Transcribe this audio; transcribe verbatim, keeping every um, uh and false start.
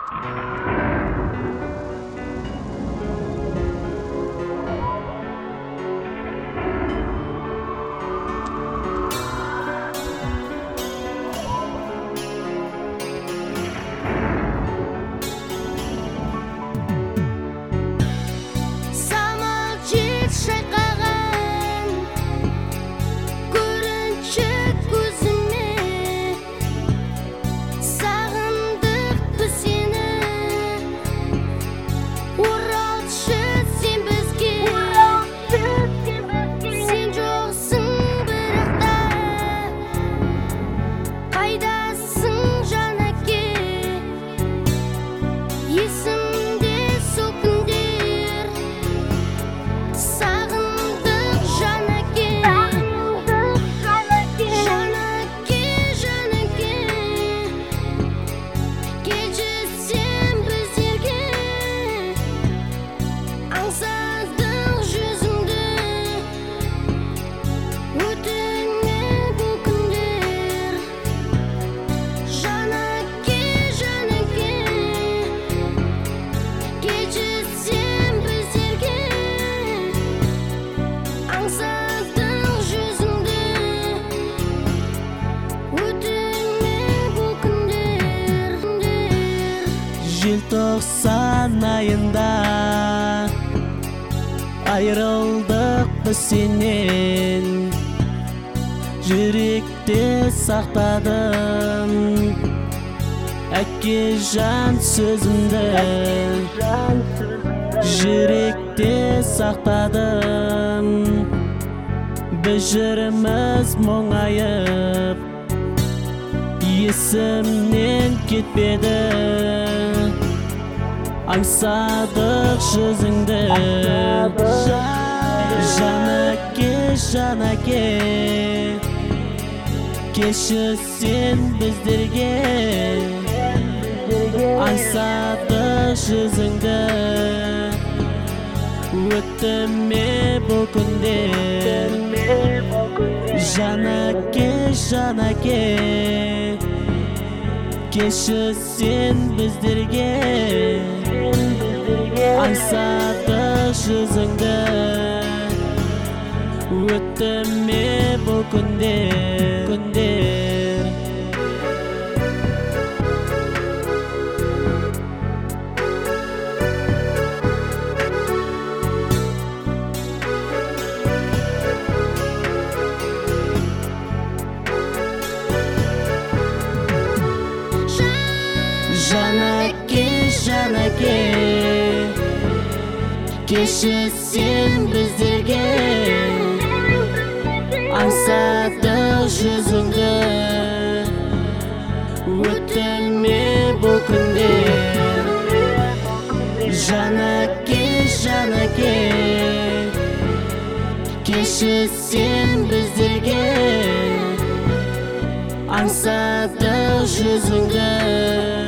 Желтоқсан айында айырылдық біз сенен, жүректе сақтадым әке жан сөзімді, жүректе сақтадым. Біз жүріміз мұңайып, есімнен кетпеді. Аңсадық жүзіңді, жанаке, жанаке, келші сен біздерге. Аңсадық жүзіңді, өтті ме бұл күндер. Жанаке, жанаке, келші сен біздерге. Аңсадық жүзіңді, өтті ме бұл күндер, күндер. Жанаке, жанаке, келші сен біздерге. Аңсадық жүзіңді, өтті ме бұл күндер. Жанаке, жанаке, келші сен біздерге. Аңсадық жүзіңді.